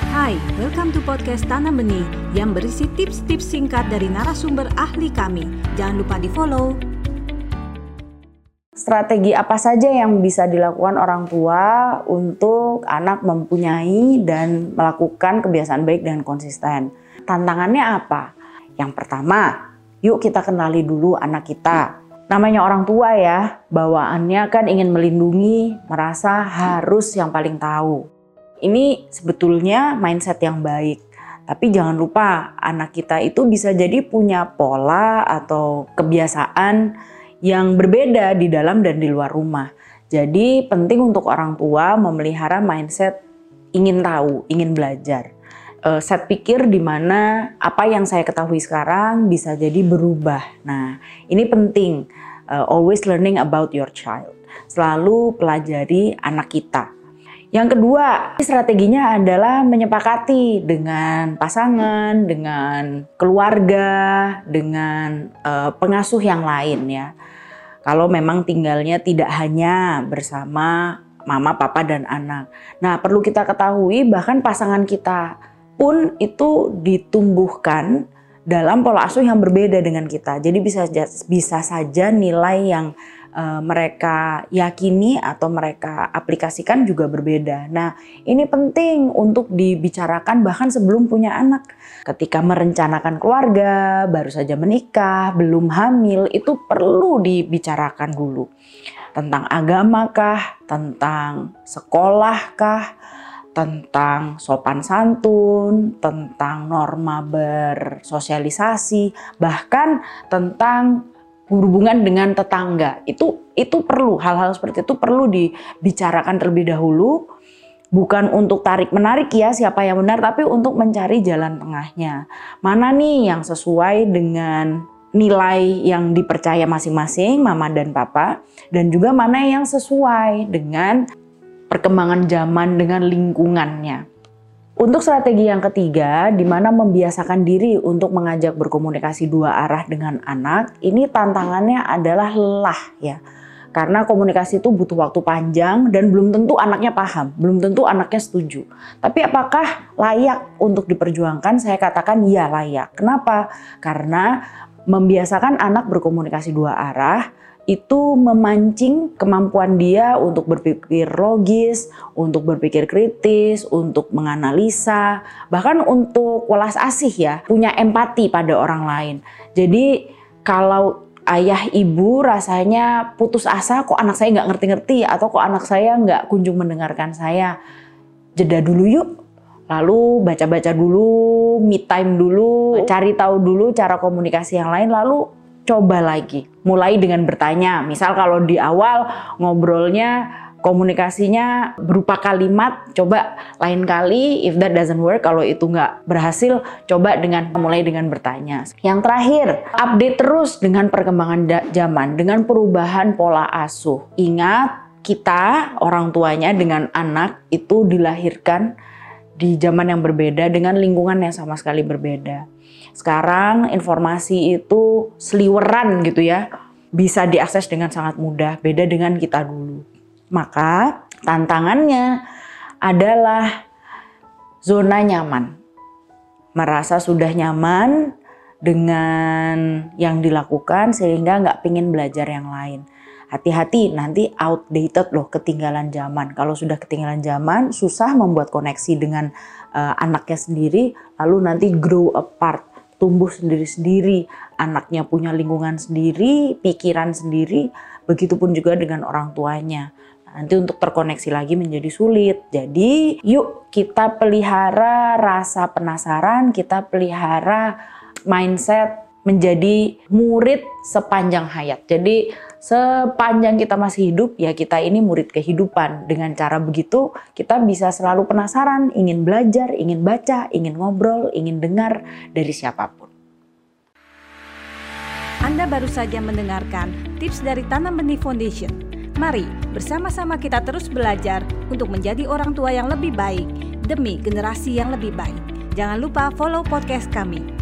Hai, welcome to podcast Tanam Benih yang berisi tips-tips singkat dari narasumber ahli kami. Jangan lupa di-follow. Strategi apa saja yang bisa dilakukan orang tua untuk anak mempunyai dan melakukan kebiasaan baik dan konsisten? Tantangannya apa? Yang pertama, yuk kita kenali dulu anak kita. Namanya orang tua ya, bawaannya kan ingin melindungi, merasa harus yang paling tahu. Ini sebetulnya mindset yang baik. Tapi jangan lupa anak kita itu bisa jadi punya pola atau kebiasaan yang berbeda di dalam dan di luar rumah. Jadi penting untuk orang tua memelihara mindset ingin tahu, ingin belajar. Set pikir di mana apa yang saya ketahui sekarang bisa jadi berubah. Nah, ini penting. Always learning about your child. Selalu pelajari anak kita. Yang kedua, strateginya adalah menyepakati dengan pasangan, dengan keluarga, dengan pengasuh yang lain ya. Kalau memang tinggalnya tidak hanya bersama mama, papa, dan anak. Nah, perlu kita ketahui bahkan pasangan kita pun itu ditumbuhkan dalam pola asuh yang berbeda dengan kita. Jadi bisa saja nilai yang mereka yakini atau mereka aplikasikan juga berbeda. Nah, ini penting untuk dibicarakan bahkan sebelum punya anak. Ketika merencanakan keluarga, baru saja menikah, belum hamil, itu perlu dibicarakan dulu. Tentang agama kah, tentang sekolah kah, tentang sopan santun, tentang norma bersosialisasi, bahkan tentang hubungan dengan tetangga. Itu perlu, hal-hal seperti itu perlu dibicarakan terlebih dahulu, bukan untuk tarik-menarik ya siapa yang benar, tapi untuk mencari jalan tengahnya. Mana nih yang sesuai dengan nilai yang dipercaya masing-masing mama dan papa, dan juga mana yang sesuai dengan perkembangan zaman dengan lingkungannya. Untuk strategi yang ketiga, di mana membiasakan diri untuk mengajak berkomunikasi dua arah dengan anak, ini tantangannya adalah lelah ya. Karena komunikasi itu butuh waktu panjang dan belum tentu anaknya paham, belum tentu anaknya setuju. Tapi apakah layak untuk diperjuangkan? Saya katakan ya layak. Kenapa? Karena membiasakan anak berkomunikasi dua arah itu memancing kemampuan dia untuk berpikir logis, untuk berpikir kritis, untuk menganalisa, bahkan untuk welas asih ya, punya empati pada orang lain. Jadi kalau ayah ibu rasanya putus asa, kok anak saya nggak ngerti-ngerti, atau kok anak saya nggak kunjung mendengarkan saya, jeda dulu yuk. Lalu baca-baca dulu, me time dulu, cari tahu dulu cara komunikasi yang lain, lalu coba lagi. Mulai dengan bertanya. Misal kalau di awal ngobrolnya, komunikasinya berupa kalimat, coba lain kali if that doesn't work, kalau itu nggak berhasil, coba mulai dengan bertanya. Yang terakhir, update terus dengan perkembangan zaman, dengan perubahan pola asuh. Ingat, kita orang tuanya dengan anak itu dilahirkan di zaman yang berbeda dengan lingkungan yang sama sekali berbeda. Sekarang informasi itu seliweran gitu ya, bisa diakses dengan sangat mudah, beda dengan kita dulu. Maka tantangannya adalah zona nyaman. Merasa sudah nyaman dengan yang dilakukan sehingga nggak pengen belajar yang lain. Hati-hati, nanti outdated loh, ketinggalan zaman. Kalau sudah ketinggalan zaman, susah membuat koneksi dengan anaknya sendiri, lalu nanti grow apart, tumbuh sendiri-sendiri. Anaknya punya lingkungan sendiri, pikiran sendiri, begitupun juga dengan orang tuanya. Nanti untuk terkoneksi lagi menjadi sulit. Jadi yuk kita pelihara rasa penasaran, kita pelihara mindset menjadi murid sepanjang hayat. Jadi sepanjang kita masih hidup, ya kita ini murid kehidupan. Dengan cara begitu, kita bisa selalu penasaran, ingin belajar, ingin baca, ingin ngobrol, ingin dengar dari siapapun. Anda baru saja mendengarkan tips dari Tanam Benih Foundation. Mari bersama-sama kita terus belajar untuk menjadi orang tua yang lebih baik demi generasi yang lebih baik. Jangan lupa follow podcast kami.